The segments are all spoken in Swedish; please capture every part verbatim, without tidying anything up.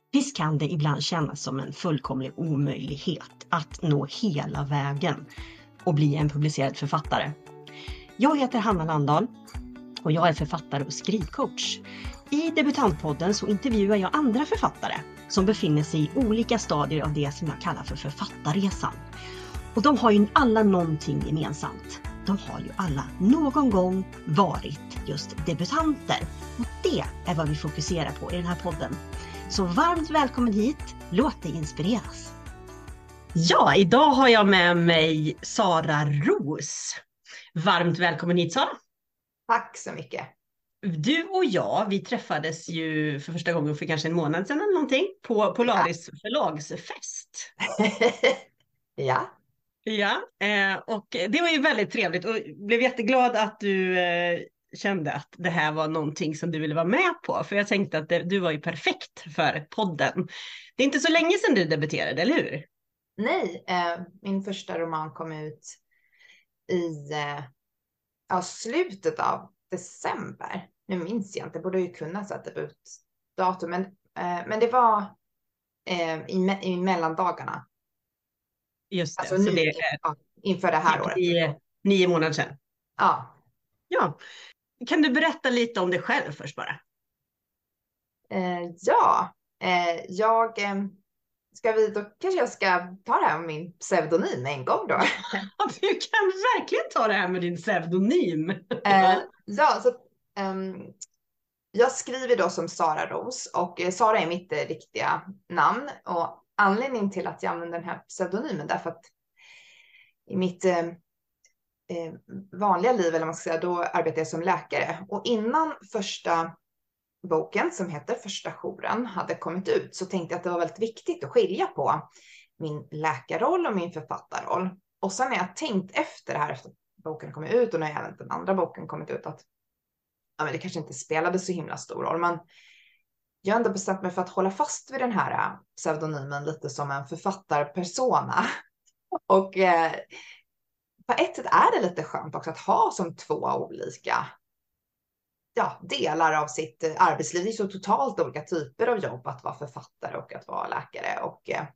Visst kan det ibland kännas som en fullkomlig omöjlighet att nå hela vägen och bli en publicerad författare. Jag heter Hanna Landahl och jag är författare och skrivcoach. I Debutantpodden så intervjuar jag andra författare som befinner sig i olika stadier av det som jag kallar för författarresan. Och de har ju alla någonting gemensamt. De har ju alla någon gång varit just debutanter. Och det är vad vi fokuserar på i den här podden. Så varmt välkommen hit, låt dig inspireras. Ja, idag har jag med mig Sara Roos. Varmt välkommen hit, Sara. Tack så mycket. Du och jag, vi träffades ju för första gången för kanske en månad sedan eller någonting på Polaris ja. förlagsfest. Ja. Ja, eh, och det var ju väldigt trevligt och blev jätteglad att du eh, kände att det här var någonting som du ville vara med på. För jag tänkte att det, du var ju perfekt för podden. Det är inte så länge sedan du debuterade, eller hur? Nej, eh, min första roman kom ut i eh, ja, slutet av december. Nu minns jag inte, borde ju kunna sätta ut datum. Men, eh, men det var eh, i, me- i mellandagarna. Just det. Alltså Så nu, det är ja, inför det här året. Nio, nio månader sedan. Ja. Ja. Kan du berätta lite om dig själv först bara? Eh, ja, eh, jag... Eh, Ska vi, då kanske jag ska ta det här med min pseudonym en gång då. Ja, du kan verkligen ta det här med din pseudonym. eh, ja, så um, jag skriver då som Sara Roos och eh, Sara är mitt eh, riktiga namn. Och anledningen till att jag använder den här pseudonymen därför att i mitt eh, eh, vanliga liv, eller man ska säga, då arbetar jag som läkare. Och innan första boken som heter Första jouren hade kommit ut så tänkte jag att det var väldigt viktigt att skilja på min läkarroll och min författarroll. Och sen när jag tänkt efter det här, efter boken kom ut och när även den andra boken kommit ut, att ja, men det kanske inte spelade så himla stor roll, men jag har ändå bestämt mig för att hålla fast vid den här pseudonymen lite som en författarpersona. Och eh, på ett sätt är det lite skönt också att ha som två olika ja, delar av sitt arbetsliv. Det är så totalt olika typer av jobb att vara författare och att vara läkare. Och eh,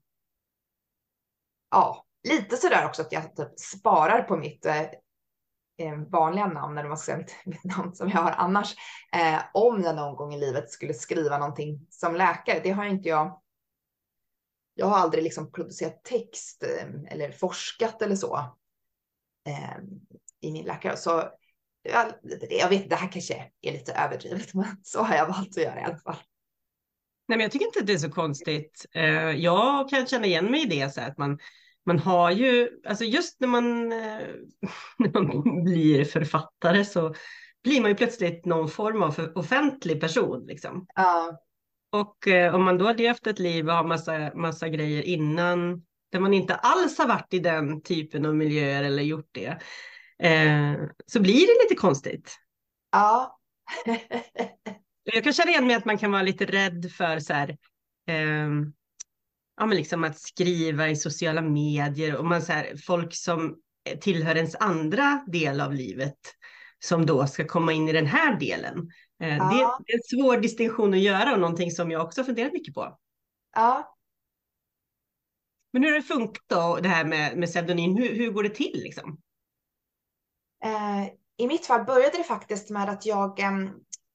ja, lite sådär också att jag typ sparar på mitt eh, vanliga namn, eller man ska säga mitt, mitt namn som jag har annars. Eh, om jag någon gång i livet skulle skriva någonting som läkare. Det har inte jag. Jag har aldrig liksom producerat text eh, eller forskat eller så eh, i min läkare. Så ja, jag vet, det här kanske är lite överdrivet, men så har jag valt att göra i alla fall. Nej, men jag tycker inte att det är så konstigt. Eh, jag kan känna igen mig i det så att man, man har ju, alltså just när man, eh, när man blir författare så blir man ju plötsligt någon form av offentlig person liksom. Ja. Och eh, om man då har levt ett liv och har massa, massa grejer innan där man inte alls har varit i den typen av miljöer eller gjort det, eh, så blir det lite konstigt. Ja. Jag kan känna igen mig att man kan vara lite rädd för så här, eh, ja, men liksom att skriva i sociala medier och man så här, folk som tillhör ens andra del av livet som då ska komma in i den här delen. Eh, Ja. det, det är en svår distinktion att göra och någonting som jag också funderat mycket på. Ja. Men hur har det funkat då, det här med, med pseudonym? Hur, hur går det till liksom? Eh, I mitt fall började det faktiskt med att jag, eh,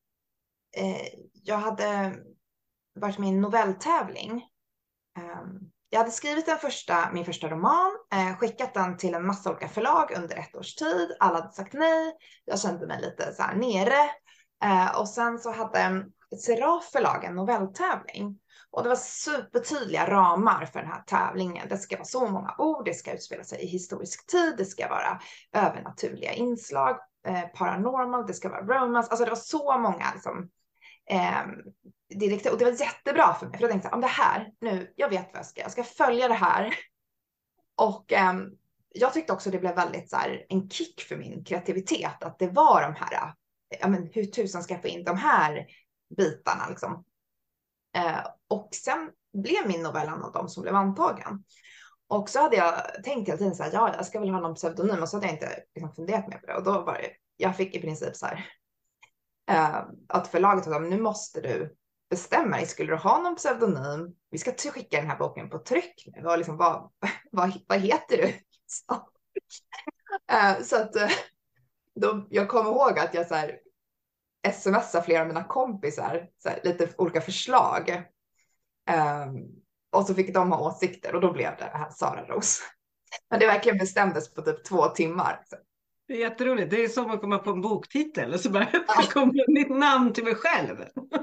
jag hade varit med i en novelltävling. Eh, jag hade skrivit den första, min första roman, eh, skickat den till en massa olika förlag under ett års tid. Alla hade sagt nej. Jag kände mig lite så här nere. Eh, och sen så hade Seraf förlag en novelltävling. Och det var supertydliga ramar för den här tävlingen. Det ska vara så många ord, det ska utspela sig i historisk tid, det ska vara övernaturliga inslag, eh, paranormal, det ska vara romance. Alltså det var så många liksom, eh, direktiv. Och det var jättebra för mig. För jag tänkte om det här, nu, jag vet vad jag ska, jag ska följa det här. Och eh, jag tyckte också det blev väldigt så här, en kick för min kreativitet. Att det var de här, ja men hur tusan ska jag få in de här bitarna liksom. Eh, och sen blev min novell en av dem som blev antagen. Och så hade jag tänkt hela tiden så här, ja, jag ska väl ha någon pseudonym. Och så hade jag inte liksom funderat mer på det. Och då var det, jag fick i princip så här, eh, att förlaget sa, nu måste du bestämma dig, skulle du ha någon pseudonym? Vi ska skicka den här boken på tryck nu. Vad, liksom, vad, vad, vad heter du? Så, uh, så att uh, då, jag kommer ihåg att jag så här, smsade flera av mina kompisar, så här, lite olika förslag. Um, och så fick de ha åsikter och då blev det här Sara Ros. Men det verkligen bestämdes på typ två timmar. Så. Det är jätteroligt. Det är som att komma på en boktitel och så bara kommer mitt namn till mig själv.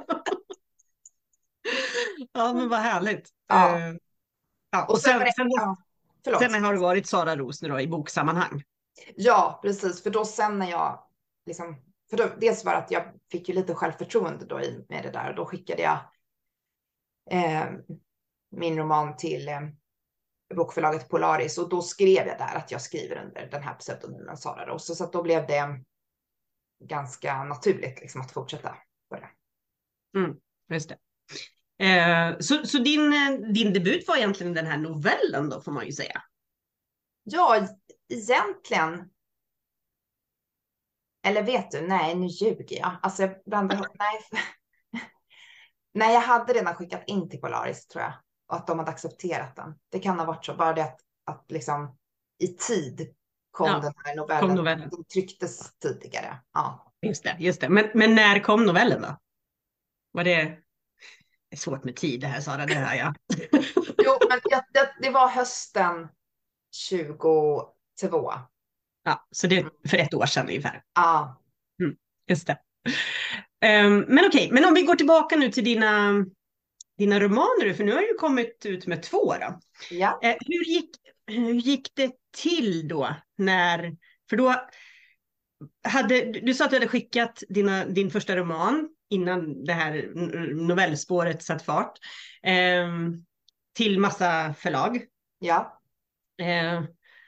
Ja, men vad härligt. Ja. Uh, ja. Och, och sen, sen, sen, ja, sen har det varit Sara Ros nu då, i boksammanhang. Ja, precis. För då sen när jag liksom, för då, dels var det att jag fick ju lite självförtroende då i, med det där. Och då skickade jag eh, min roman till eh, bokförlaget Polaris. Och då skrev jag där att jag skriver under den här pseudonymen Sara Ros. Så, så att då blev det ganska naturligt liksom, att fortsätta på det. Mm, just det. Eh, så så din, din debut var egentligen den här novellen då, får man ju säga. Ja, egentligen. Eller vet du, nej nu ljuger jag. Alltså jag blandar ihop, nej. Nej, jag hade redan skickat in till Polaris tror jag. Och att de hade accepterat den. Det kan ha varit så, bara det att, att liksom i tid kom Ja, den här novellen. kom novellen. Den trycktes tidigare. Ja. Just det, just det. Men, men när kom novellen då? Var det... Det är svårt med tid det här, Sara, det här ja. Jo, men det, det, det var hösten tjugotvå. Ja, så det är för ett år sedan ungefär. Ja. Mm, just det. Um, men okej, men om vi går tillbaka nu till dina, dina romaner, för nu har du kommit ut med två då. Ja. Uh, hur, gick, hur gick det till då? När, för då hade, du sa att du hade skickat dina, din första roman innan det här novellspåret satt fart um, till massa förlag. Ja. Uh,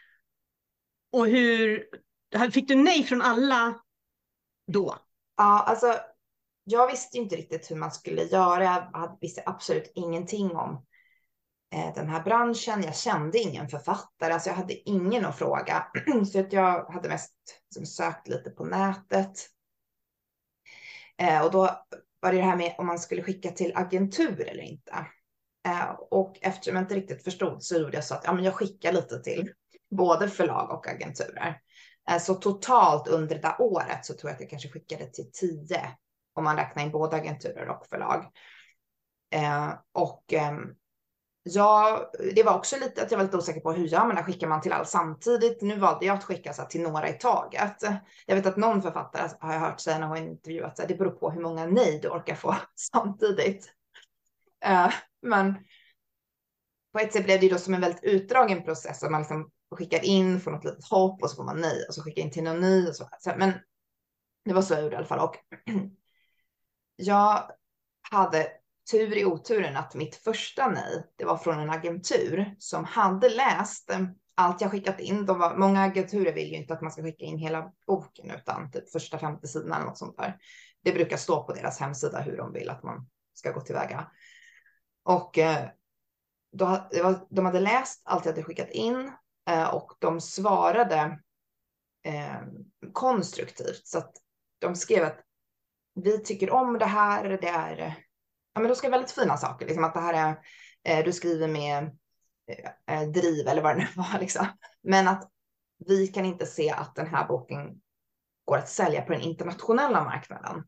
och hur, fick du nej från alla då? Ja, alltså jag visste ju inte riktigt hur man skulle göra. Jag visste absolut ingenting om eh, den här branschen. Jag kände ingen författare, alltså jag hade ingen att fråga. Så att jag hade mest liksom, sökt lite på nätet. Eh, och då var det det här med om man skulle skicka till agentur eller inte. Eh, och eftersom jag inte riktigt förstod så gjorde jag så att ja, men jag skickar lite till både förlag och agenturer. Eh, så totalt under det där året så tror jag att jag kanske skickade till tio. Om man räknar in både agenturer och förlag. Eh, och eh, ja, det var också lite att jag var lite osäker på hur gör man, skickar man till alla samtidigt. Nu valde jag att skicka så här, till några i taget. Jag vet att någon författare har jag hört säga när hon intervjuat att det beror på hur många nej du orkar få samtidigt. Eh, men på ett sätt blev det då som en väldigt utdragen process. Att man liksom skickar in, får något litet hopp och så får man nej. Och så skickar in till någon ny. Och så. Men det var så jag gjorde i alla fall. Och jag hade tur i oturen att mitt första nej, det var från en agentur som hade läst allt jag skickat in. De var, många agenturer vill ju inte att man ska skicka in hela boken utan typ första femte sidan eller något sånt där. Det brukar stå på deras hemsida hur de vill att man ska gå tillväga. Och då, det var, de hade läst allt jag hade skickat in och de svarade eh, konstruktivt. Så att de skrev att vi tycker om det här, det är, ja men då ska väldigt fina saker, liksom att det här är, eh, du skriver med eh, driv eller vad det nu var liksom. Men att vi kan inte se att den här boken går att sälja på den internationella marknaden.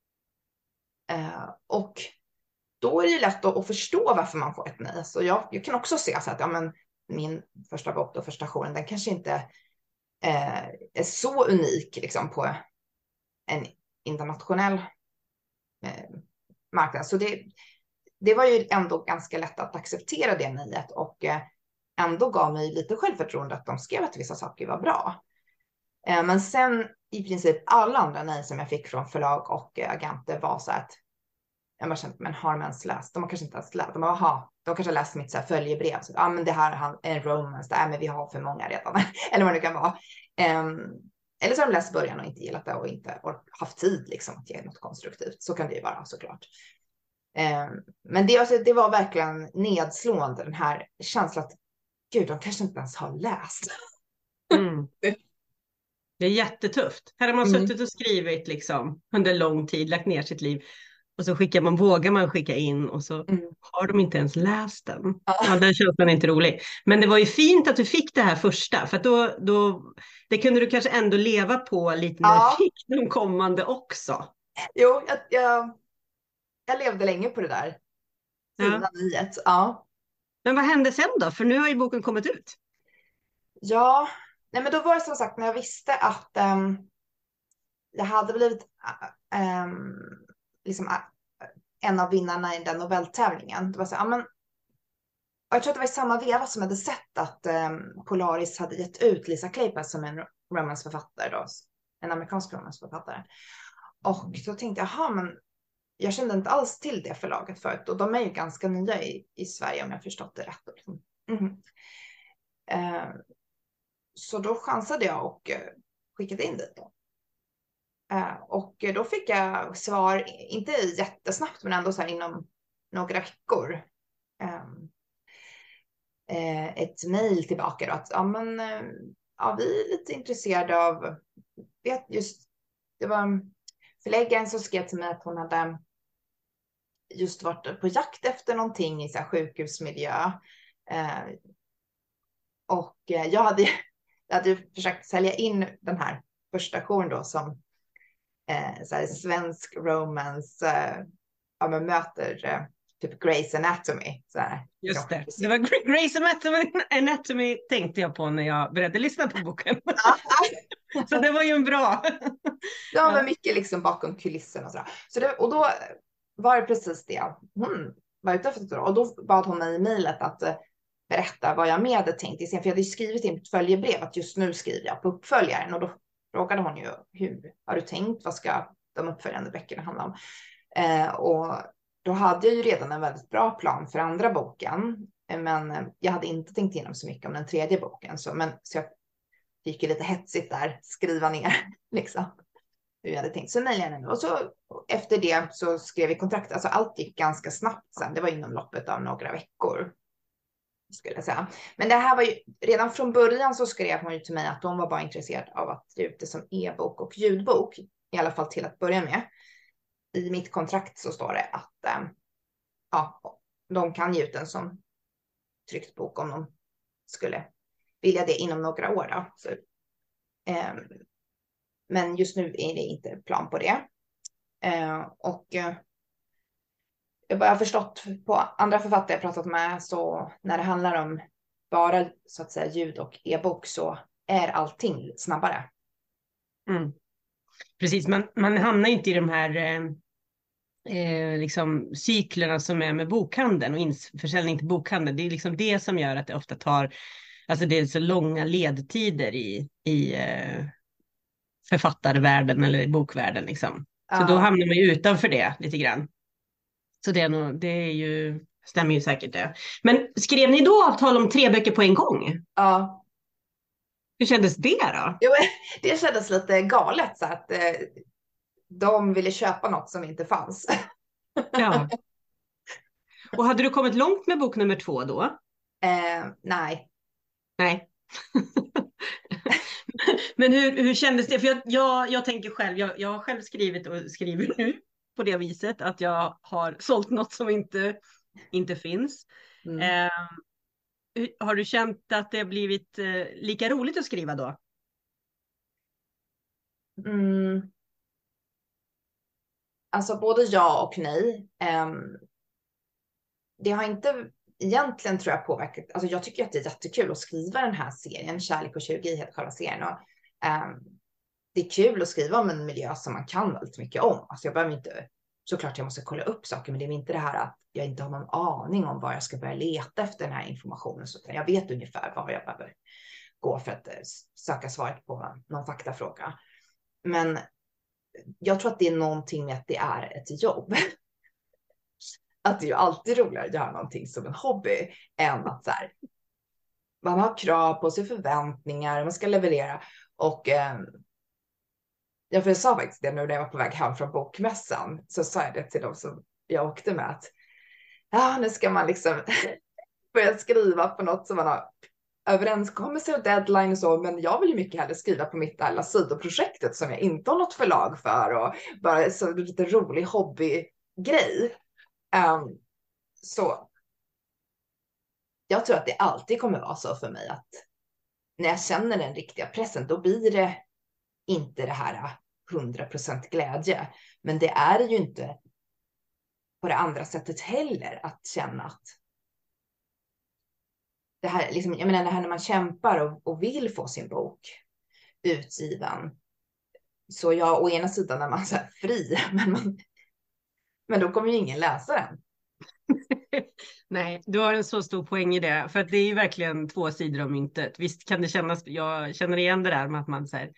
Eh, och då är det lätt att, att förstå varför man får ett nej. Så jag, jag kan också se så att ja, men min första bok då, första stationen, den kanske inte eh, är så unik liksom på en internationell eh, marknad. Så det, det var ju ändå ganska lätt att acceptera det nejet och eh, ändå gav mig lite självförtroende att de skrev att vissa saker var bra. Eh, men sen i princip alla andra nej som jag fick från förlag och eh, agenter var så att jag bara kände, men har de ens läst? De har kanske inte ens läst. De bara, aha, de kanske har läst mitt så här följebrev. Så, ja, men det här är en romance. Det är, men vi har för många redan. Eller vad det kan vara. Um, eller så har de läst början och inte gillat det och inte haft tid liksom, att ge något konstruktivt. Så kan det ju vara såklart. Um, men det, alltså, det var verkligen nedslående, den här känslan att gud, de kanske inte ens har läst. Mm. Det är jättetufft. Här har man Mm. suttit och skrivit liksom under lång tid, lagt ner sitt liv. Och så skickar man, vågar man skicka in och så Mm. har de inte ens läst den. Ja. Ja, den känslan är inte rolig. Men det var ju fint att du fick det här första, för att då, då, det kunde du kanske ändå leva på lite när du Ja. fick de kommande också. Jo, jag, jag, jag levde länge på det där. Fina Ja. nyhet. Ja. Men vad hände sen då? För nu har ju boken kommit ut. Ja, nej men då var det som sagt när jag visste att um, jag hade blivit um, liksom uh, en av vinnarna i den novelltävlingen. Det var så, ja, men, jag tror att det var i samma veva som jag hade sett att um, Polaris hade gett ut Lisa Kleypas som en romansförfattare då, en amerikansk romansförfattare. Och då tänkte jag, jaha, men jag kände inte alls till det förlaget förut och de är ju ganska nya i, i Sverige om jag förstått det rätt. Mm. Uh, så då chansade jag och uh, skickade in dit då. Uh, och då fick jag svar, inte jättesnabbt men ändå så här inom några veckor. Um, uh, ett mejl tillbaka då att ja, men, uh, ja, vi är lite intresserade av, vet just, det var förläggaren som skrev till mig att hon hade just varit på jakt efter någonting i så här sjukhusmiljö. Uh, och uh, jag hade, jag hade försökt sälja in den här första auktionen då som Eh, så här, svensk romance eh, ja, man möter eh, typ Grey's Anatomy. Så här. Just det, det var Grey's Anatomy, Anatomy tänkte jag på när jag började lyssna på boken. Så det var ju en bra. Det var mycket liksom bakom kulissen och sådär. Så det, och då var det precis det hon var ute efter. Och då bad hon mig i mejlet att eh, berätta vad jag med hade tänkt i scen. För jag hade skrivit i mitt följebrev att just nu skriver jag på uppföljaren. Och då frågade hon ju, hur har du tänkt? Vad ska de uppföljande böckerna handla om? Eh, och då hade jag ju redan en väldigt bra plan för andra boken. Eh, men jag hade inte tänkt igenom så mycket om den tredje boken. Så, men, så jag fick ju lite hetsigt där, skriva ner liksom, hur jag hade tänkt. Så mejlade jag nu. Och så efter det så skrev vi kontrakt. Alltså allt gick ganska snabbt sen. Det var inom loppet av några veckor. Skulle jag säga. Men det här var ju, redan från början så skrev hon ju till mig att hon var bara intresserad av att ge ut det som e-bok och ljudbok. I alla fall till att börja med. I mitt kontrakt så står det att äh, ja, de kan ge ut den som tryckt bok om de skulle vilja det inom några år. Då. Så, äh, men just nu är det inte plan på det. Äh, och äh, jag har förstått på andra författare jag pratat med, så när det handlar om bara så att säga ljud och e-bok så är allting snabbare. Mm. Precis, man, man hamnar inte i de här eh, liksom cyklerna som är med bokhandeln och införsäljning till bokhandeln. Det är liksom det som gör att det ofta tar, alltså det är så långa ledtider i, i eh, författarvärlden eller i bokvärlden liksom. Så Ja. då hamnar man ju utanför det lite grann. Så det är, nog, det är ju, stämmer ju säkert det. Men skrev ni då avtal om tre böcker på en gång? Ja. Hur kändes det då? Jo, det kändes lite galet så att eh, de ville köpa något som inte fanns. Ja. Och hade du kommit långt med bok nummer två då? Eh, nej. Nej. Men hur, hur kändes det? För jag, jag, jag tänker själv, jag, jag har själv skrivit och skriver nu på det viset att jag har sålt något som inte, inte finns. Mm. Eh, har du känt att det har blivit eh, lika roligt att skriva då? Mm. Alltså både ja och nej. Um, det har inte egentligen tror jag påverkat. Alltså jag tycker att det är jättekul att skriva den här serien. Kärlek och tjugo heter själva serien. Och, um, det är kul att skriva om en miljö som man kan väldigt mycket om. Alltså jag behöver inte, såklart jag måste kolla upp saker. Men det är inte det här att jag inte har någon aning om var jag ska börja leta efter den här informationen. Så jag vet ungefär var jag behöver gå för att söka svaret på någon faktafråga. Men jag tror att det är någonting med att det är ett jobb. Att det är ju alltid roligare att göra någonting som en hobby än att så här, man har krav på sig, förväntningar, man ska leverera. Och eh, jag sa faktiskt det nu när jag var på väg hem från bokmässan, så sa jag det till dem som jag åkte med att ja, nu ska man liksom börja skriva på något som man har överenskommelse och deadline och så, men jag vill ju mycket hellre skriva på mitt alla sidoprojektet som jag inte har något förlag för och bara så lite rolig hobby grej. Um, så jag tror att det alltid kommer vara så för mig att när jag känner den riktiga pressen, då blir det inte det här hundra procent glädje. Men det är ju inte på det andra sättet heller att känna att det här, liksom, jag menar det här när man kämpar och, och vill få sin bok utgiven. Så jag å ena sidan är man så här fri, men, man, men då kommer ju ingen läsa den. Nej, du har en så stor poäng i det. För att det är ju verkligen två sidor av myntet. Visst kan det kännas, jag känner igen det där med att man säger,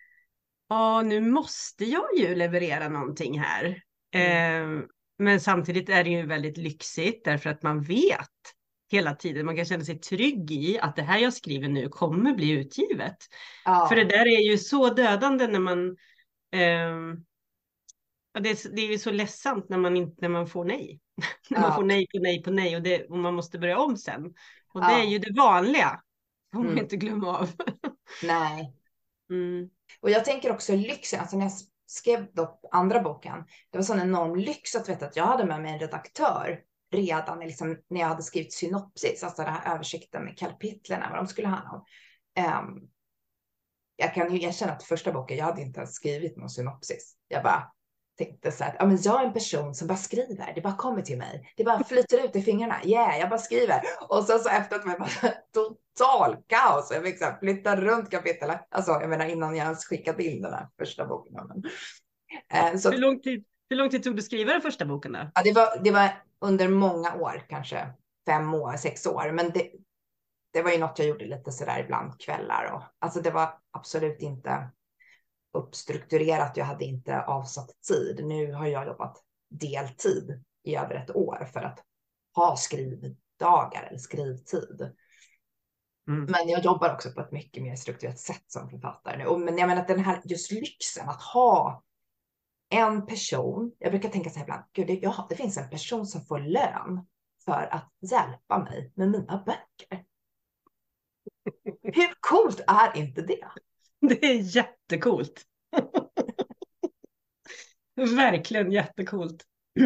ja nu måste jag ju leverera någonting här. Mm. Eh, men samtidigt är det ju väldigt lyxigt därför att man vet hela tiden, man kan känna sig trygg i att det här jag skriver nu kommer bli utgivet. Ja. För det där är ju så dödande när man eh, det, är, det är ju så ledsamt när man, inte, när man får nej. När man ja. får nej på nej på nej och, det, och man måste börja om sen. Och ja. det är ju det vanliga. Får man mm. inte glömma av. Nej. Mm. Och jag tänker också lyxen. Alltså när jag skrev då andra boken. Det var sån enorm lyx att veta att jag hade med mig en redaktör. Redan liksom, när jag hade skrivit synopsis. Alltså den här översikten med kapitlerna. Vad de skulle handla om. Um, jag kan ju erkänna att första boken. Jag hade inte ens skrivit någon synopsis. Jag bara tänkte så här, ja, men jag är en person som bara skriver, det bara kommer till mig, det bara flyter ut i fingrarna, yeah, jag bara skriver, och sen så efter att man bara total kaos, jag fick så här flytta runt kapitlen, alltså jag menar innan jag ens skickat in den här första boken. Men, eh, så, hur, lång tid, hur lång tid tog du skriva den första boken då? Ja, det var, det var under många år, kanske fem år, sex år, men det, det var ju något jag gjorde lite sådär ibland kvällar, och alltså det var absolut inte uppstrukturerat, jag hade inte avsatt tid. Nu har jag jobbat deltid i över ett år för att ha skrivdagar eller skrivtid. Mm. Men jag jobbar också på ett mycket mer strukturerat sätt som författare nu. Och, men jag menar att den här just lyxen att ha en person, jag brukar tänka så här ibland, gud, det, ja, det finns en person som får lön för att hjälpa mig med mina böcker. Hur coolt är inte det? Det är jättecoolt. Verkligen jättecoolt.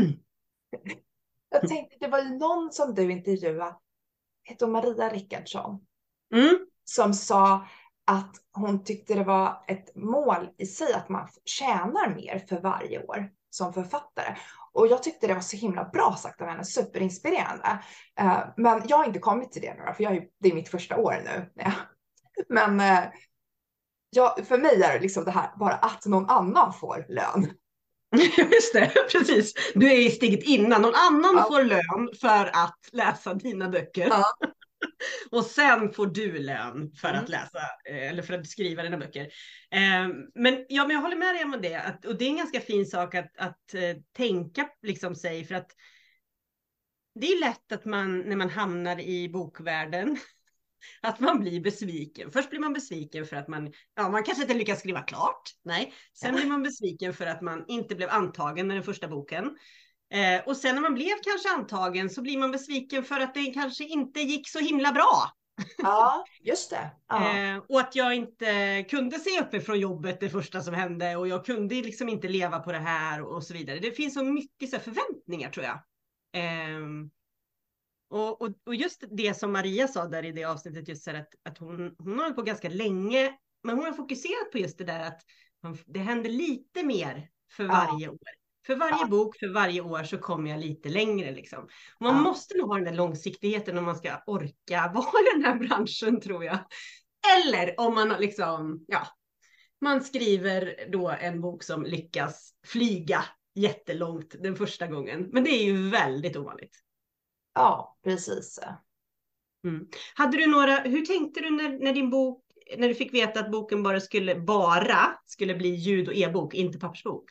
Jag tänkte, det var ju någon som du intervjuade, heter Maria Rickardsson, mm. som sa att hon tyckte det var ett mål i sig att man tjänar mer för varje år som författare. Och jag tyckte det var så himla bra sagt av henne, superinspirerande. Men jag har inte kommit till det nu, för jag är, det är mitt första år nu. Men ja, för mig är det liksom det här, bara att någon annan får lön. Just det, precis. Du är i steget innan. Någon annan ja. får lön för att läsa dina böcker. Ja. Och sen får du lön för mm. att läsa, eller för att skriva dina böcker. Men, ja, men jag håller med dig om det. Att, och det är en ganska fin sak att, att tänka liksom sig. För att det är lätt att man, när man hamnar i bokvärlden, att man blir besviken. Först blir man besviken för att man, ja, man kanske inte lyckas skriva klart. Nej. Sen blir man besviken för att man inte blev antagen med den första boken. Eh, och sen när man blev kanske antagen så blir man besviken för att det kanske inte gick så himla bra. Ja, just det. Ja. Eh, och att jag inte kunde se uppifrån jobbet det första som hände. Och jag kunde liksom inte leva på det här och så vidare. Det finns så mycket så här förväntningar, tror jag. Eh, Och, och, och just det som Maria sa där i det avsnittet, just så att, att hon, hon har hållit på ganska länge, men hon har fokuserat på just det där att man, det händer lite mer för varje ja. år. För varje ja. bok, för varje år så kommer jag lite längre liksom. Och man ja. måste nog ha den där långsiktigheten om man ska orka vara i den här branschen, tror jag. Eller om man liksom, ja, man skriver då en bok som lyckas flyga jättelångt den första gången. Men det är ju väldigt ovanligt. Ja, precis. Mm. Hade du några, hur tänkte du när, när din bok, när du fick veta att boken bara skulle, bara skulle bli ljud- och e-bok, inte pappersbok?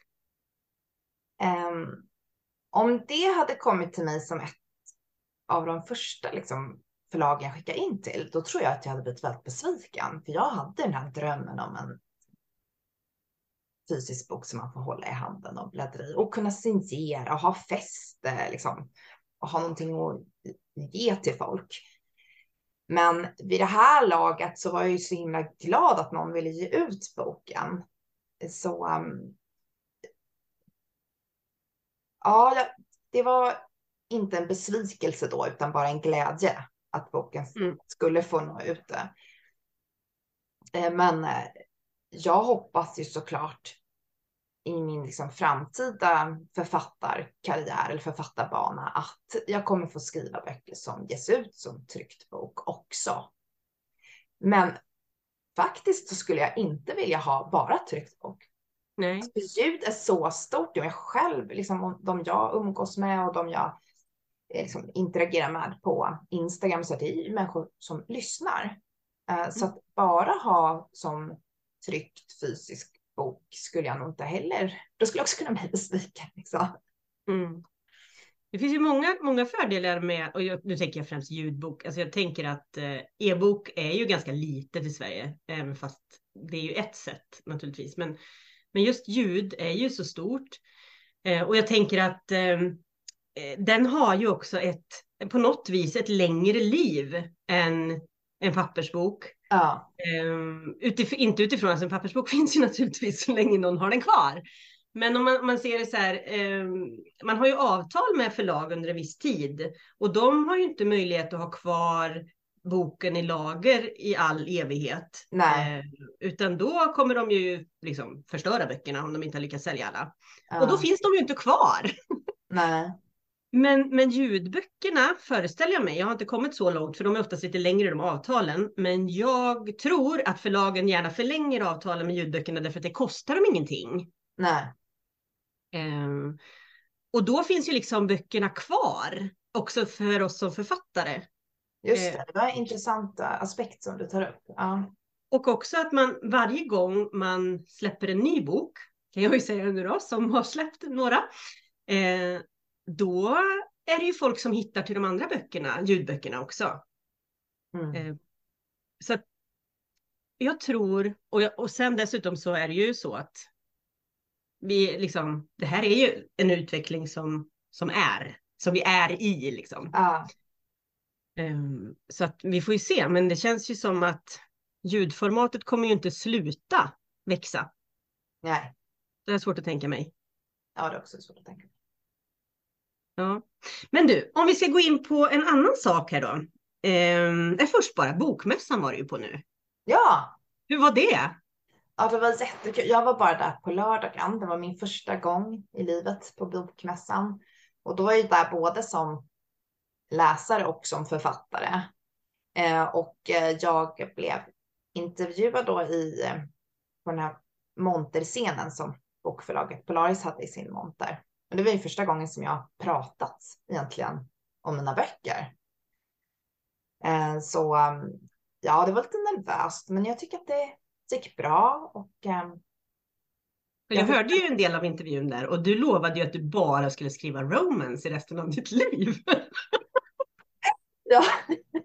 Um, om det hade kommit till mig som ett av de första liksom, förlagen jag skickade in till, då tror jag att jag hade blivit väldigt besviken. För jag hade den här drömmen om en fysisk bok som man får hålla i handen och bläddra i och kunna signera och ha fäste liksom. Och ha någonting att ge till folk. Men vid det här laget så var jag ju så himla glad att någon ville ge ut boken. Så um, ja, jag, det var inte en besvikelse då, utan bara en glädje att boken Mm. skulle få nå ut. Eh, Men eh, jag hoppas ju såklart i min liksom framtida författarkarriär eller författarbana att jag kommer få skriva böcker som ges ut som tryckt bok också. Men faktiskt så skulle jag inte vilja ha bara tryckt bok. Nej. För ljud är så stort. Jag själv, liksom, de jag umgås med och de jag liksom, interagerar med på Instagram, så det är ju människor som lyssnar. Uh, så att bara ha som tryckt fysisk bok skulle jag nog inte heller. Då skulle jag också kunna bli besviken. Liksom. Mm. Det finns ju många, många fördelar med, och jag, nu tänker jag främst ljudbok. Alltså jag tänker att eh, e-bok är ju ganska litet i Sverige, även fast det är ju ett sätt naturligtvis. Men, men just ljud är ju så stort. Eh, och jag tänker att eh, den har ju också ett, på något vis ett längre liv än en pappersbok. Ja. Um, utif- inte utifrån att en pappersbok finns ju naturligtvis så länge någon har den kvar. Men om man, man ser det så här, um, man har ju avtal med förlag under en viss tid. Och de har ju inte möjlighet att ha kvar boken i lager i all evighet. Nej. Uh, utan då kommer de ju liksom förstöra böckerna om de inte har lyckats sälja alla. Ja. Och då finns de ju inte kvar. Nej. Men, men ljudböckerna föreställer jag mig, jag har inte kommit så långt för de är oftast lite längre de avtalen, men jag tror att förlagen gärna förlänger avtalen med ljudböckerna därför att det kostar dem ingenting. Nej. Um, och då finns ju liksom böckerna kvar också för oss som författare. Just det, det var en intressant aspekt som du tar upp. Ja. Och också att man varje gång man släpper en ny bok, kan jag ju säga nu då, som har släppt några, eh, då är det ju folk som hittar till de andra böckerna, ljudböckerna också. Mm. Eh, så att jag tror, och, jag, och sen dessutom så är det ju så att vi liksom, det här är ju en utveckling som, som är, som vi är i liksom. Ja. Um, så att vi får ju se, men det känns ju som att ljudformatet kommer ju inte sluta växa. Nej. Det är svårt att tänka mig. Ja, det är också svårt att tänka. Ja. Men du, om vi ska gå in på en annan sak här då. Um, först bara, bokmässan var det ju på nu. Ja. Hur var det? Ja, det var jättekul. Jag var bara där på lördagen. Det var min första gång i livet på bokmässan. Och då var jag där både som läsare och som författare. Eh, och eh, jag blev intervjuad då i eh, på den här monterscenen som bokförlaget Polaris hade i sin monter. Och det var ju första gången som jag pratat egentligen om mina böcker. Eh, så ja, det var lite nervöst, men jag tycker att det gick bra. Och, eh, jag, jag hörde ju en del av intervjun där och du lovade ju att du bara skulle skriva romance i resten av ditt liv. Ja.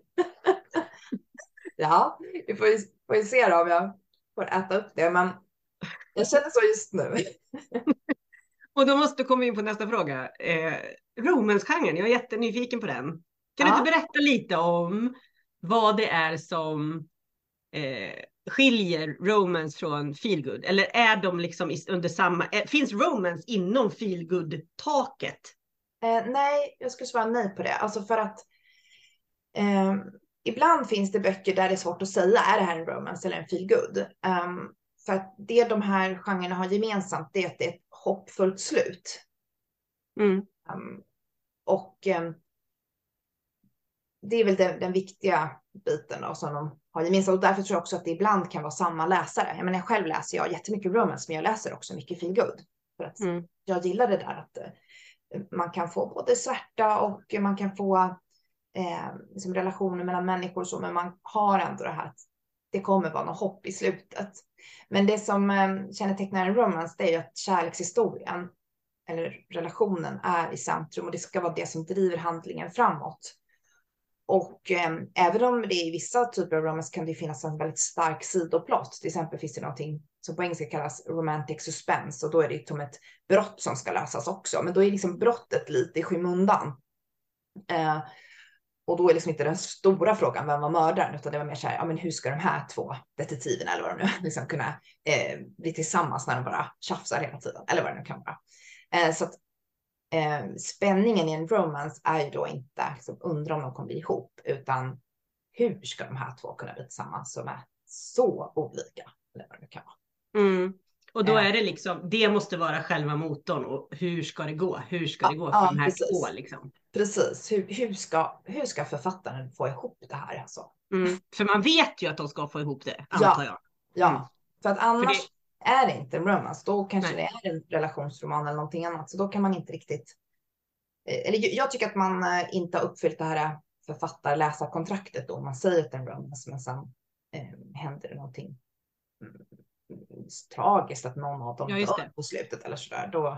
Ja, vi får ju, får ju se då om jag får äta upp det, men jag känner så just nu. Och då måste du komma in på nästa fråga. Eh, romance-genren, jag är jättenyfiken på den. Kan Ja. du inte berätta lite om vad det är som eh, skiljer romance från feelgood? Eller är de liksom under samma... Eh, finns romance inom feelgood-taket? Eh, nej, jag skulle svara nej på det. Alltså för att eh, ibland finns det böcker där det är svårt att säga, är det här en romance eller en feelgood? Um, för att det de här genrerna har gemensamt, det är att det är ett hoppfullt slut. Mm. Um, och um, det är väl den, den viktiga biten då, som de har gemensamt. Och därför tror jag också att det ibland kan vara samma läsare. Jag menar, själv läser jag jättemycket romance, men jag läser också mycket feelgood. För att Mm. jag gillar det där att uh, man kan få både svärta och man kan få eh, liksom relationer mellan människor och så, men man har ändå det här att det kommer vara något hopp i slutet. Men det som eh, kännetecknar en romance, det är ju att kärlekshistorien eller relationen är i centrum och det ska vara det som driver handlingen framåt. Och eh, även om det i vissa typer av romance kan det finnas en väldigt stark sidoplott. Till exempel finns det någonting som på engelska kallas romantic suspense och då är det som ett brott som ska lösas också. Men då är liksom brottet lite i skymundan. Eh, och då är liksom inte den stora frågan vem var mördaren, utan det var mer så här, ja, men hur ska de här två detektiverna eller vad de nu liksom kunna eh, bli tillsammans när de bara tjafsar hela tiden eller vad det nu kan vara. Eh, så att eh, spänningen i en romance är ju då inte liksom, undra om de kommer bli ihop, utan hur ska de här två kunna bli tillsammans som är så olika? Eller vad det kan vara. Mm. Och då Eh, är det liksom, det måste vara själva motorn. Och hur ska det gå? Hur ska det ja, gå för ja, de här precis. två liksom? Precis. Hur, hur, ska, hur ska författaren få ihop det här? Alltså? Mm. För man vet ju att de ska få ihop det, antar Ja, jag. ja. Mm. För att För annars det, är det inte en romance. Då kanske nej. det är en relationsroman eller någonting annat. Så då kan man inte riktigt... eh, Eller jag tycker att man eh, inte har uppfyllt det här författar-läsarkontraktet då. Om man säger att det är en romance, men sen eh, händer det någonting mm, tragiskt, att någon av dem Ja, just dör det. på slutet eller sådär. Då,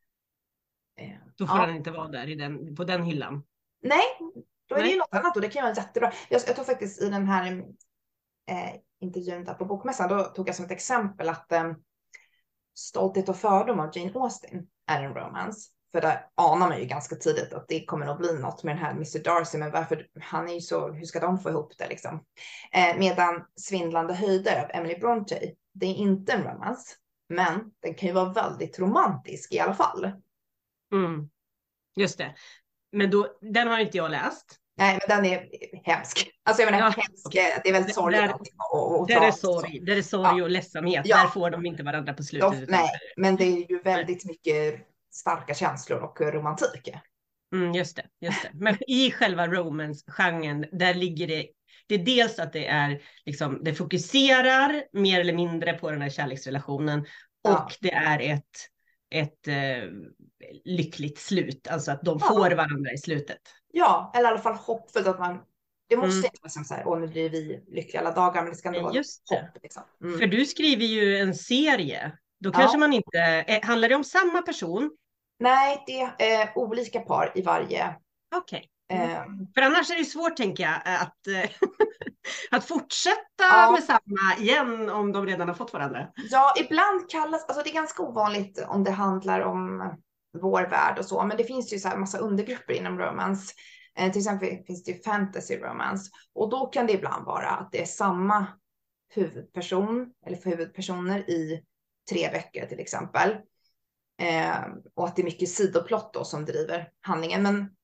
eh, Då får ja. den inte vara där i den, på den hyllan. Nej, då är det ju Nej. något annat och det kan ju vara jättebra. Jag, jag tog faktiskt i den här eh, intervjun där på Bokmässan, då tog jag som ett exempel att eh, Stolthet och fördom av Jane Austen är en romance. För där anar man ju ganska tidigt att det kommer nog bli något med den här mister Darcy, men varför, han är ju så, hur ska de få ihop det liksom? Eh, medan Svindlande höjder av Emily Bronte, det är inte en romance, men den kan ju vara väldigt romantisk i alla fall. Mm. Just det. Men då, den har inte jag läst. Nej, men den är hemsk. Alltså jag menar Ja, hemsk, okej. det är väldigt sorgligt Där, allting och, och där är tragiskt och så. sorg, där är sorg Ja, och ledsamhet. ja, Där får de inte varandra på slutet. de, Utan nej, men det är ju nej. väldigt mycket starka känslor och romantik. Mm, just det, just det. Men i själva romance-genren, där ligger det, det är dels att det är liksom, det fokuserar mer eller mindre på den här kärleksrelationen och Ja. det är ett, ett eh, lyckligt slut, alltså att de Ja. får varandra i slutet. Ja, eller i alla fall hoppfullt att man, det måste Mm. inte vara som så här, åh nu blir vi lyckliga alla dagar, men det ska ändå vara Just det. hopp. Liksom. Mm. För du skriver ju en serie, då Ja. kanske man inte, eh, handlar det om samma person? Nej, det är eh, olika par i varje. Okej. Okay. Mm. Eh, För annars är det svårt, tänker jag, att, eh, att fortsätta ja. med samma igen om de redan har fått varandra. Ja, ibland kallas, alltså det är ganska ovanligt om det handlar om vår värld och så, men det finns ju så här massa undergrupper inom romance. Eh, till exempel finns det ju fantasy romance och då kan det ibland vara att det är samma huvudperson eller för huvudpersoner i tre böcker till exempel. Eh, och att det är mycket sidoplott då som driver handlingen, men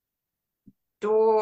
då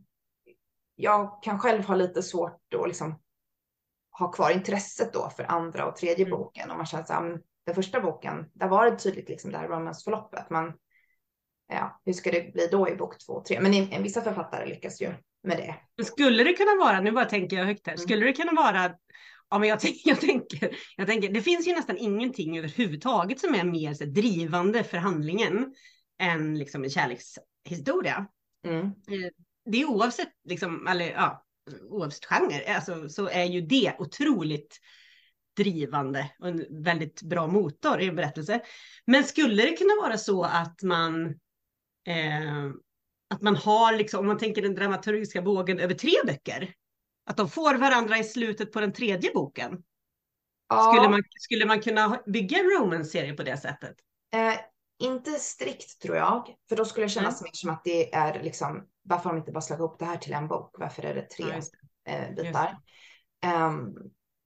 jag kan själv ha lite svårt att liksom ha kvar intresset då för andra och tredje Mm. boken. Och man känner så här, den första boken, där var det tydligt liksom det här romansförloppet. Man, ja, hur ska det bli då i bok två och tre? Men i, vissa författare lyckas ju med det. Men skulle det kunna vara, nu bara tänker jag högt här, Mm. skulle det kunna vara, ja men jag, tänk, jag, tänker, jag tänker, det finns ju nästan ingenting överhuvudtaget som är mer så, drivande för handlingen än liksom en kärlekshistoria. Mm. Det är oavsett, liksom, eller, ja, oavsett genre, alltså, så är ju det otroligt drivande och en väldigt bra motor i en berättelse. Men skulle det kunna vara så att man eh, att man har, liksom, om man tänker den dramaturgiska bågen över tre böcker, att de får varandra i slutet på den tredje boken? Ja. Skulle man, skulle man kunna bygga en romance-serie på det sättet? Eh, inte strikt tror jag, för då skulle det kännas Mm. mer som att det är liksom, varför har de inte bara slagit ihop det här till en bok? Varför är det tre Ja, just det. eh, bitar? Just det. Um,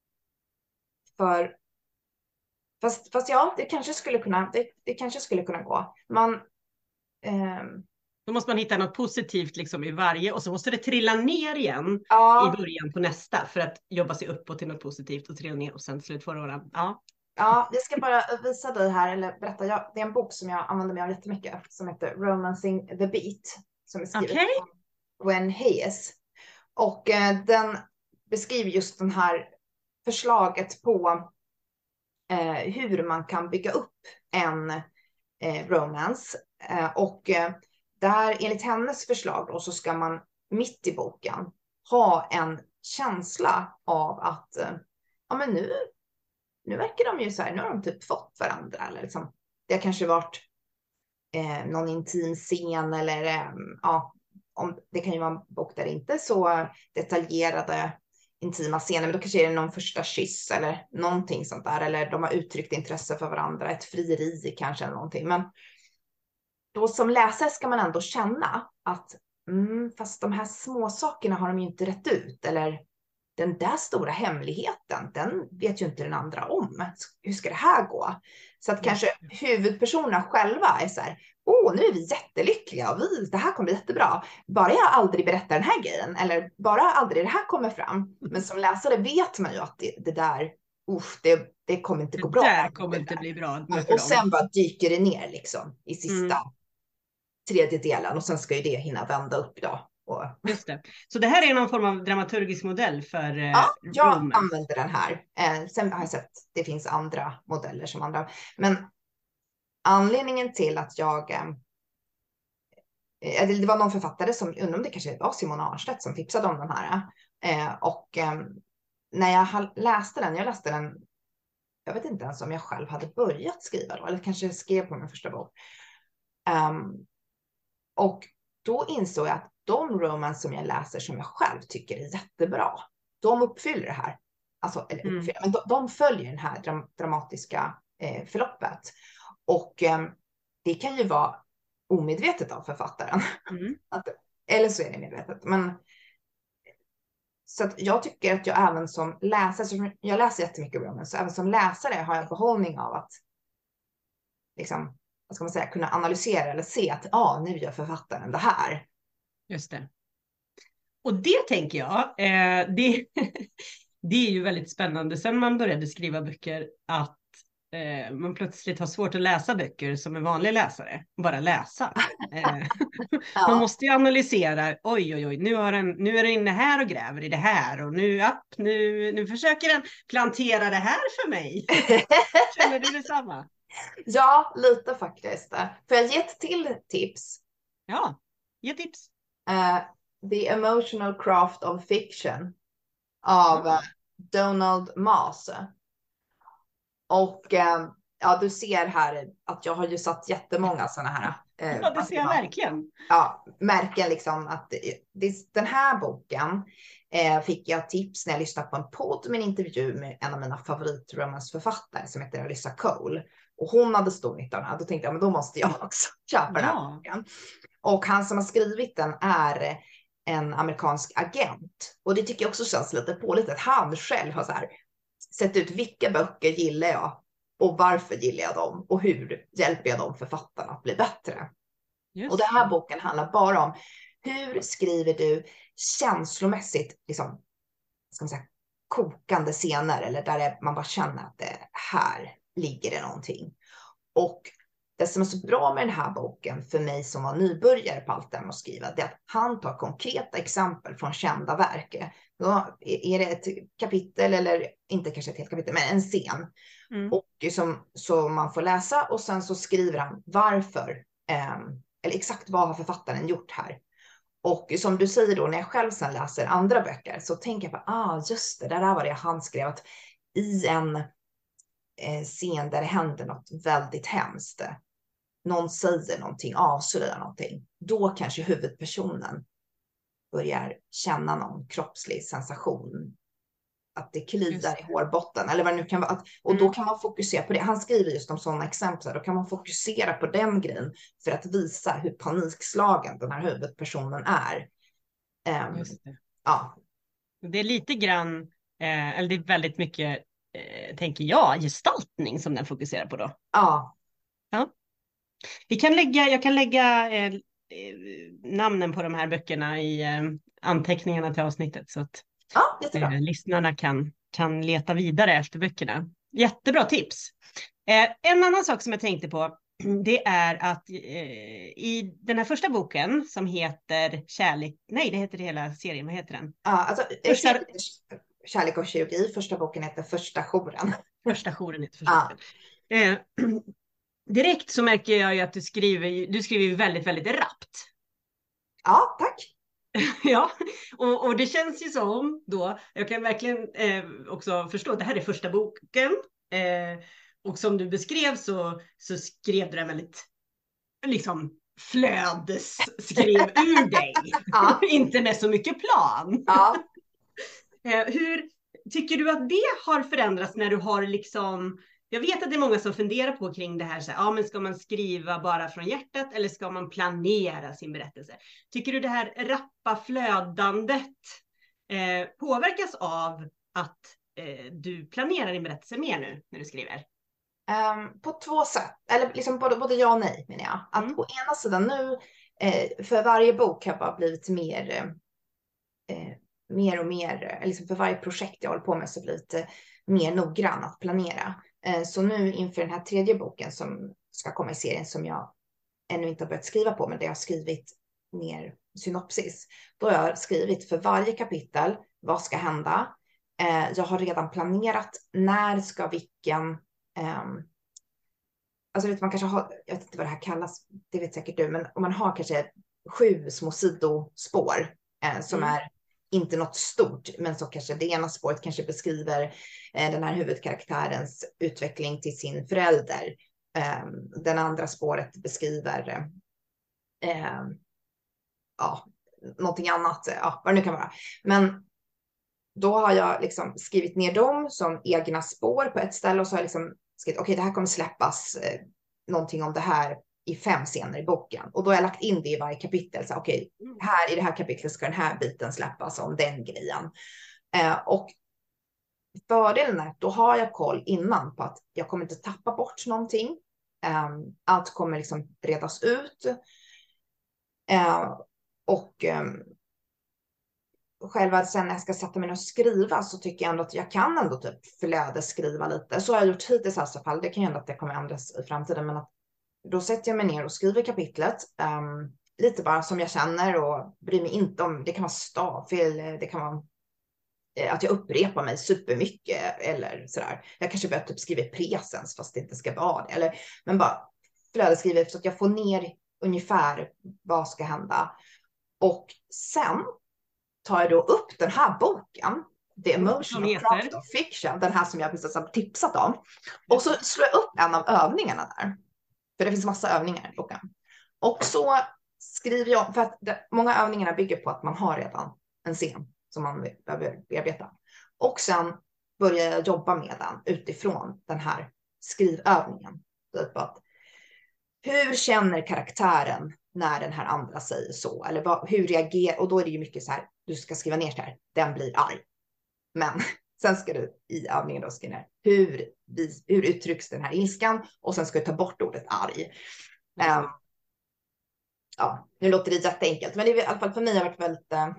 för fast, fast ja, det kanske skulle kunna, det, det kanske skulle kunna gå. Man um, Då måste man hitta något positivt liksom i varje och så måste det trilla ner igen ja, i början på nästa för att jobba sig uppåt till något positivt och trilla ner och sen slutföra varandra. Ja. ja, jag ska bara visa dig här eller berätta. Jag, det är en bok som jag använder mig av jättemycket som heter Romancing the Beat som är skriven Okej. av Gwen Hayes. Och eh, den beskriver just den här förslaget på eh, hur man kan bygga upp en eh, romance. Eh, och eh, där enligt hennes förslag då, så ska man mitt i boken ha en känsla av att eh, ja, men nu, nu verkar de ju så här, nu har de typ fått varandra. Eller liksom, det har kanske varit eh, någon intim scen eller eh, ja, om, det kan ju vara en bok där det inte är så detaljerade intima scener, men då kanske är det någon första kyss eller någonting sånt där, eller de har uttryckt intresse för varandra, ett frieri kanske eller någonting. Men då som läsare ska man ändå känna att mm, fast de här små sakerna har de ju inte rätt ut, eller den där stora hemligheten, den vet ju inte den andra om. Hur ska det här gå? Så att kanske huvudpersonerna själva är så här, åh, nu är vi jättelyckliga och vi, det här kommer bli jättebra. Bara jag aldrig berättar den här grejen, eller bara aldrig det här kommer fram. Men som läsare vet man ju att det, det där, uff, det, det kommer inte gå bra. Det där kommer inte bli bra. Och sen bara dyker det ner liksom i sista mm. tredjedelen, och sen ska ju det hinna vända upp då. Och... Just det. Så det här är någon form av dramaturgisk modell för eh, Ja, jag romance. använder den här. Eh, sen har jag sett det finns andra modeller som andra. Men anledningen till att jag... Eh, det var någon författare som, undrar om det kanske var Simon Arnstedt som tipsade om den här. Eh, och eh, när jag läste den, jag läste den, jag vet inte ens om jag själv hade börjat skriva då, eller kanske skrev på min första bok. Um, och då insåg jag att de romans som jag läser som jag själv tycker är jättebra, de uppfyller det här. Alltså, eller uppfyller, mm. men de, de följer den här dram, dramatiska eh, förloppet. Och eh, det kan ju vara omedvetet av författaren. Mm. Att, eller så är det medvetet. Men, så att jag tycker att jag även som läsare, jag läser jättemycket romans, så även som läsare har jag behållning av att liksom, vad ska man säga, kunna analysera eller se att ah, nu gör författaren det här. Just det. Och det tänker jag, eh, det, det är ju väldigt spännande sen man började skriva böcker, att eh, man plötsligt har svårt att läsa böcker som en vanlig läsare, bara läsa. Eh, ja. Man måste ju analysera, oj oj oj, nu, har den, nu är den inne här och gräver i det här, och nu, upp, nu, nu försöker den plantera det här för mig. Känner du detsamma? Ja, lite faktiskt. Får jag ge ett till tips? Ja, ge tips. Uh, The Emotional Craft of Fiction av uh, Donald Maas. Och uh, ja, du ser här att jag har ju satt jättemånga sådana här. Uh, ja, det ser jag verkligen. Ja, märken liksom att det, den här boken eh, fick jag tips när jag lyssnade på en podd med en intervju med en av mina favoritromansförfattare som heter Alyssa Cole. Och hon hade stor nytta av den här. Då tänkte jag, men då måste jag också köpa den här boken. Och han som har skrivit den är en amerikansk agent. Och det tycker jag också känns lite pålitligt att han själv har så här sett ut vilka böcker gillar jag och varför gillar jag dem och hur hjälper jag de författarna att bli bättre. Just. Och den här boken handlar bara om hur skriver du känslomässigt liksom, ska man säga, kokande scener, eller där man bara känner att det här ligger det någonting. Och det som är så bra med den här boken för mig som var nybörjare på allt det med att skriva, det är att han tar konkreta exempel från kända verk. Då är det ett kapitel, eller inte kanske ett helt kapitel, men en scen. Mm. Och som, så man får läsa, och sen så skriver han varför, eh, eller exakt vad har författaren gjort här. Och som du säger då, när jag själv sen läser andra böcker så tänker jag på, ah just det, där var det han skrev, att i en eh, scen där det händer något väldigt hemskt, någon säger någonting, avslöjar någonting, då kanske huvudpersonen börjar känna någon kroppslig sensation, att det kliar i hårbotten eller vad det nu kan vara, att, och då kan man fokusera på det. Han skriver just om sådana exempel, då kan man fokusera på den grejen för att visa hur panikslagen den här huvudpersonen är. Um, just det. Ja. Det är lite grann, eh, eller det är väldigt mycket, eh, tänker jag, gestaltning som den fokuserar på då. Ja. Ja. Vi kan lägga, jag kan lägga eh, namnen på de här böckerna i eh, anteckningarna till avsnittet, så att ja, jättebra. Eh, lyssnarna kan, kan leta vidare efter böckerna. Jättebra tips. Eh, en annan sak som jag tänkte på, det är att eh, i den här första boken som heter Kärlek, nej det heter hela serien, vad heter den? Ja, alltså första... Kärlek och kirurgi, första boken heter Första jouren. Första jouren heter första ja. eh, Direkt så märker jag ju att du skriver, du skriver väldigt, väldigt rappt. Ja, tack. Ja, och, och det känns ju som då, jag kan verkligen eh, också förstå att det här är första boken. Eh, och som du beskrev så, så skrev du den väldigt liksom flödes, skrev ur dig. Ja. Inte med så mycket plan. Ja. eh, hur tycker du att det har förändrats när du har liksom... Jag vet att det är många som funderar på kring det här. Så här, ja, men ska man skriva bara från hjärtat eller ska man planera sin berättelse? Tycker du det här rappa flödandet eh, påverkas av att eh, du planerar din berättelse mer nu när du skriver? Um, på två sätt, eller liksom både, både ja och nej menar jag. Att Mm. å ena sidan nu, eh, för varje bok har jag bara blivit mer, eh, mer och mer, liksom för varje projekt jag håller på med så blir det lite mer noggrann att planera. Eh, så nu inför den här tredje boken som ska komma i serien som jag ännu inte har börjat skriva på, men det jag har skrivit ner synopsis. Då har jag skrivit för varje kapitel, vad ska hända? Eh, jag har redan planerat när ska vilken, eh, alltså vet man kanske har, jag vet inte vad det här kallas, det vet säkert du, men om man har kanske sju små sidospår eh, som Mm. är inte något stort, men så kanske det ena spåret kanske beskriver eh, den här huvudkaraktärens utveckling till sin förälder. Eh, den andra spåret beskriver eh, ja, någonting annat, ja, vad det nu kan vara. Men då har jag liksom skrivit ner dem som egna spår på ett ställe och så har jag liksom skrivit, okej, okay, det här kommer släppas eh, någonting om det här i fem scener i boken. Och då har jag lagt in det i varje kapitel. Så okej, okay, här i det här kapitlet ska den här biten släppas om den grejen. Eh, och fördelen är att då har jag koll innan på att jag kommer inte tappa bort någonting. Eh, allt kommer liksom redas ut. Eh, och eh, själva sen när jag ska sätta mig och skriva så tycker jag ändå att jag kan ändå typ flödesskriva lite. Så har jag gjort hittills i alla fall. Det kan ju ändå att det kommer ändras i framtiden. Men att då sätter jag mig ner och skriver kapitlet. Um, lite bara som jag känner och bryr mig inte om. Det kan vara stavfel. Det kan vara eh, att jag upprepar mig supermycket. Eller sådär. Jag kanske börjar typ skriva presens fast det inte ska vara det. Eller, men bara flödesskriver så att jag får ner ungefär vad ska hända. Och sen tar jag då upp den här boken, The Emotional Craft of Fiction, den här som jag precis har tipsat om. Och så slår jag upp en av övningarna där. För det finns massa övningar i boken. Och så skriver jag, för att det, många övningarna bygger på att man har redan en scen som man behöver bearbeta. Och sen börjar jag jobba med den utifrån den här skrivövningen. Typ att, hur känner karaktären när den här andra säger så? Eller vad, hur reagerar, och då är det ju mycket så här, du ska skriva ner så här, den blir arg. Men sen ska du i övningen då skriva ner, hur, hur uttrycks den här ilskan? Och sen ska du ta bort ordet arg. Mm. Um, ja, nu låter det jätteenkelt, men det är i alla fall för mig har varit väldigt uh,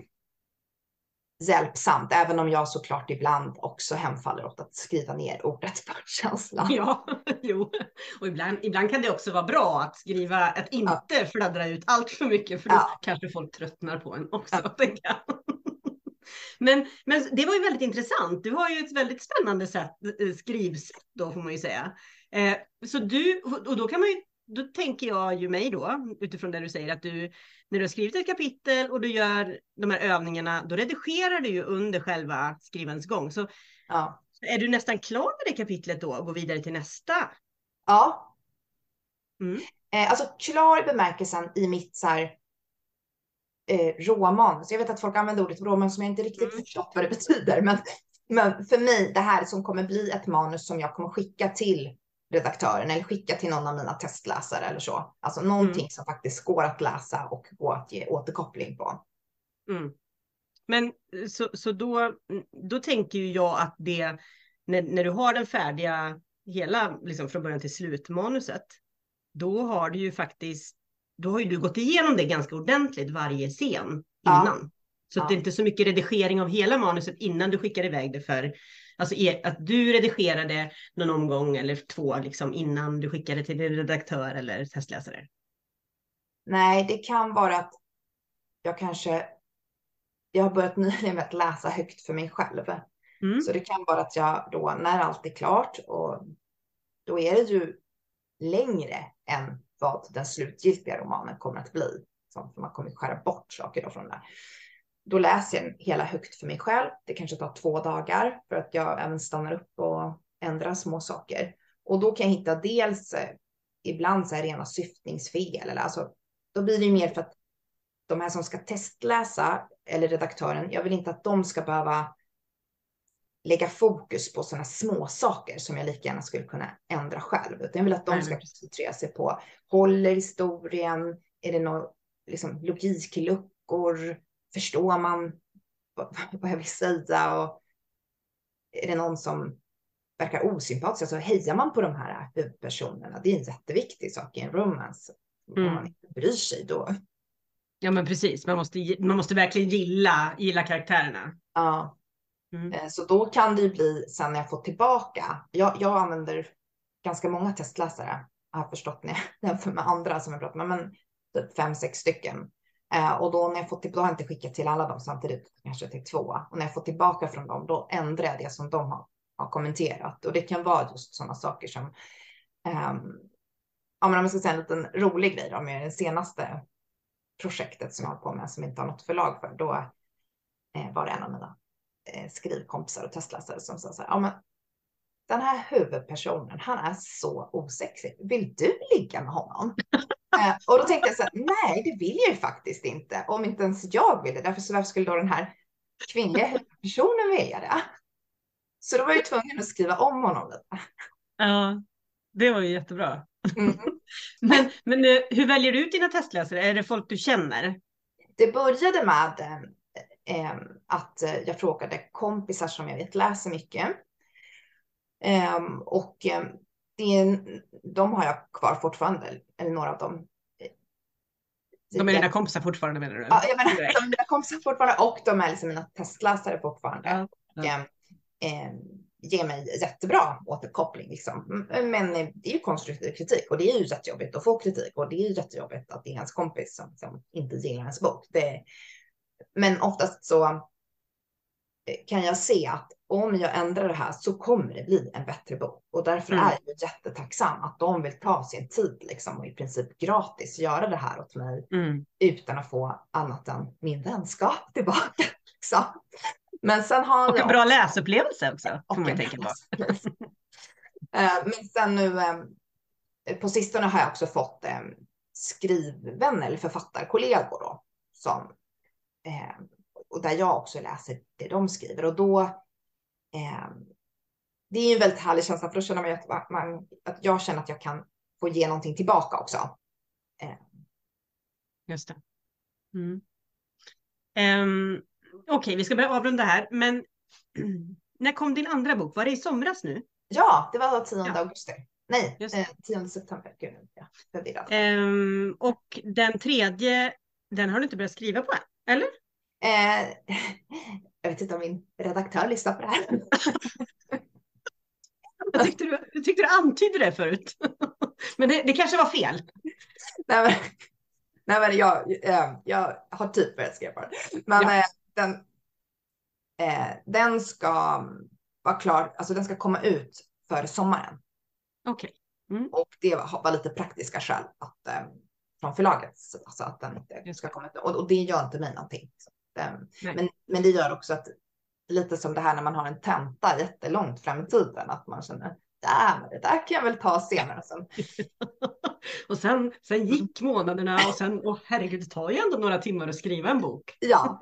hjälpsamt, även om jag såklart ibland också hemfaller åt att skriva ner ordet för känslan. Ja, jo. Och ibland, ibland kan det också vara bra att skriva, att inte ja. fladdra ut allt för mycket, för då ja. kanske folk tröttnar på en också. Ja. men, men det var ju väldigt intressant. Du har ju ett väldigt spännande sätt, skrivsätt då får man ju säga. Eh, så du, och då kan man ju, då tänker jag ju mig då, utifrån det du säger, att du, när du har skrivit ett kapitel och du gör de här övningarna, då redigerar du ju under själva skrivens gång. Så ja. är du nästan klar med det kapitlet då och går vidare till nästa? Ja. Mm. Eh, alltså klar bemärkelsen i mitt så här, eh, råmanus. Jag vet att folk använder ordet råmanus som jag inte riktigt mm. förstått vad det betyder. Men, men för mig, det här som kommer bli ett manus som jag kommer skicka till redaktören eller skicka till någon av mina testläsare eller så. Alltså någonting mm. som faktiskt går att läsa och går att ge återkoppling på. Mm. Men så, så då, då tänker ju jag att det, när, när du har den färdiga hela, liksom från början till slutmanuset, då har du ju faktiskt, då har ju du gått igenom det ganska ordentligt varje scen innan. Ja. Så ja. det är inte så mycket redigering av hela manuset innan du skickar iväg det för, alltså att du redigerade någon omgång eller två liksom innan du skickade till en redaktör eller testläsare. Nej, det kan vara att jag kanske, jag har börjat nyligen med att läsa högt för mig själv. Mm. Så det kan vara att jag då, när allt är klart, och då är det ju längre än vad den slutgiltiga romanen kommer att bli. Så man kommer skära bort saker då från det. Då läser jag hela högt för mig själv. Det kanske tar två dagar för att jag även stannar upp och ändrar små saker. Och då kan jag hitta dels eh, ibland så här rena syftningsfel. Eller alltså, då blir det ju mer för att de här som ska testläsa eller redaktören, jag vill inte att de ska behöva lägga fokus på sådana små saker som jag lika gärna skulle kunna ändra själv. Utan jag vill att de ska koncentrera sig på, håller historien, är det några liksom, logikluckor, förstår man vad, vad jag vill säga, och är det någon som verkar osympatisk så hejar man på de här huvudpersonerna. Det är en jätteviktig sak i en romance. Mm. Om man inte bryr sig då. Ja men precis, man måste, man måste verkligen gilla, gilla karaktärerna. Ja. Mm. Så då kan det ju bli sen när jag får tillbaka. Jag, jag använder ganska många testläsare. Jag har förstått när jag jämför med andra som jag pratar med. Men typ fem, sex stycken. Eh, och då när jag får till, då har jag inte skickat till alla dem samtidigt. Kanske till två. Och när jag får tillbaka från dem då ändrar jag det som de har, har kommenterat. Och det kan vara just sådana saker som. Eh, ja men om jag ska säga en liten rolig grej då. Med det senaste projektet som jag har på med. Som inte har något förlag för. Då eh, var det en av mina skrivkompisar och testläsare som sa så här, ja men den här huvudpersonen, han är så osexig. Vill du ligga med honom? eh, och då tänkte jag så här, nej det vill jag ju faktiskt inte. Om inte ens jag vill det. Därför så varför skulle då den här kvinnliga huvudpersonen vilja det? Så då var jag tvungen att skriva om honom lite. Ja, det var ju jättebra. Mm. men, men hur väljer du ut dina testläsare? Är det folk du känner? Det började med eh, att jag frågade kompisar som jag vet läser mycket. Eh, och eh, det, de har jag kvar fortfarande, eller några av dem. De är dina kompisar fortfarande menar du? Ja, jag menar, de är mina kompisar fortfarande och de är liksom mina testläsare fortfarande. Ja, ja. Och, eh, ger mig jättebra återkoppling. Liksom. Men det är ju konstruktiv kritik och det är ju jättejobbigt att få kritik och det är ju jättejobbigt att det är ens kompis som, som inte gillar ens bok. Det, men oftast så kan jag se att om jag ändrar det här så kommer det bli en bättre bok. Och därför mm. är jag jättetacksam att de vill ta sin tid liksom, och i princip gratis göra det här åt mig mm. utan att få annat än min vänskap tillbaka. Liksom. Men sen har och jag... en bra läsupplevelse också. Och man tänka på. Men sen nu på sistone har jag också fått skrivvänner eller författarkollegor då, som och där jag också läser det de skriver. Och då, eh, det är ju en väldigt härlig känsla, för då känner man att, man, att jag känner att jag kan få ge någonting tillbaka också. Eh. Just det. Mm. Um, Okej, okay, vi ska börja avrunda här. Men när kom din andra bok? Var det i somras nu? Ja, det var tionde ja. augusti. Nej, eh, tionde september. Gud, ja, um, och den tredje, den har du inte börjat skriva på än, eller? Eh, jag vet inte om min redaktör lyssnar på det här. jag, tyckte du, jag tyckte du antydde det förut. Men det, det kanske var fel. Nej men, nej, men jag, eh, jag har typ börjat skriva på det. Men ja. eh, den, eh, den ska vara klar, alltså den ska komma ut för sommaren. Okej. Okay. Mm. Och det var, var lite praktiska skäl att, eh, från förlaget, alltså att den inte ska komma ut. Och, och det gör inte mig någonting. Men, men det gör också att lite som det här när man har en tenta jättelångt fram i tiden, att man känner där, det där kan jag väl ta senare sen. och sen, sen gick månaderna och sen, åh herregud, det tar ju ändå några timmar att skriva en bok. Ja.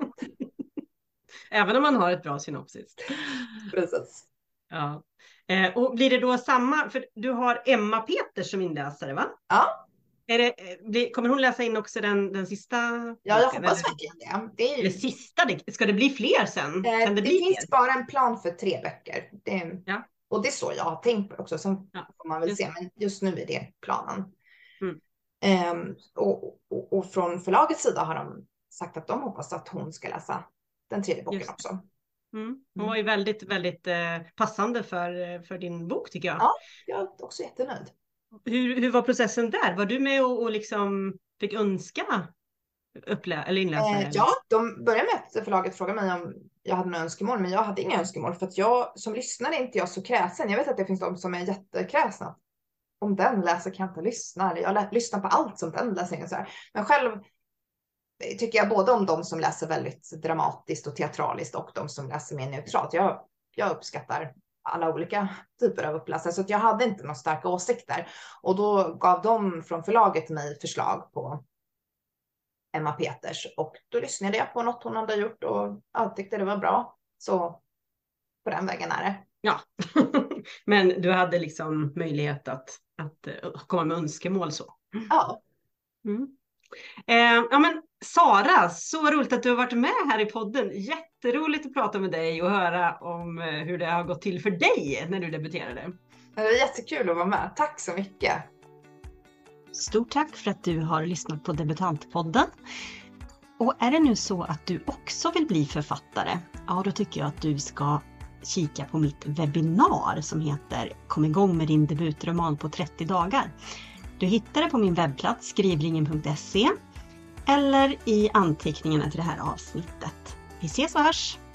Även om man har ett bra synopsis. Precis. Ja. Eh, och blir det då samma, för du har Emma Peters som inläsare va? Ja. Är det, kommer hon läsa in också den, den sista? Ja, jag hoppas verkligen det. Det, är ju... det sista, ska det bli fler sen? Eh, kan det det bli finns fler? bara en plan för tre böcker. Det, ja. Och det är så jag har tänkt på också. Sen ja. får man väl just. se, men just nu är det planen. Mm. Um, och, och, och från förlagets sida har de sagt att de hoppas att hon ska läsa den tredje boken just. också. Mm. Hon var ju väldigt, väldigt eh, passande för, för din bok tycker jag. Ja, jag är också jättenöjd. Hur, hur var processen där? Var du med och, och liksom fick önska upplä- eller inläsare? Eh, ja, de började med att förlaget frågade mig om jag hade några önskemål, men jag hade inga önskemål för att jag som lyssnare är inte jag så kräsen. Jag vet att det finns de som är jättekräsna. Om den läser kan jag inte lyssna. Eller jag lä- lyssnar på allt som den läser. Så här. Men själv tycker jag både om de som läser väldigt dramatiskt och teatraliskt och de som läser mer neutralt. Jag, jag uppskattar alla olika typer av uppläsare, så att jag hade inte några starka åsikter. Och då gav de från förlaget mig förslag på Emma Peters och då lyssnade jag på något hon hade gjort och jag tyckte det var bra. Så på den vägen är det. Ja, men du hade liksom möjlighet att, att komma med önskemål så. Ja. Mm. Eh, ja, men Sara, så roligt att du har varit med här i podden. Jätteroligt att prata med dig och höra om eh, hur det har gått till för dig när du debuterade. Det var jättekul att vara med. Tack så mycket. Stort tack för att du har lyssnat på Debutantpodden. Och är det nu så att du också vill bli författare, ja då tycker jag att du ska kika på mitt webbinar som heter Kom igång med din debutroman på trettio dagar. Du hittar det på min webbplats skrivringen punkt se eller i anteckningarna till det här avsnittet. Vi ses och hörs!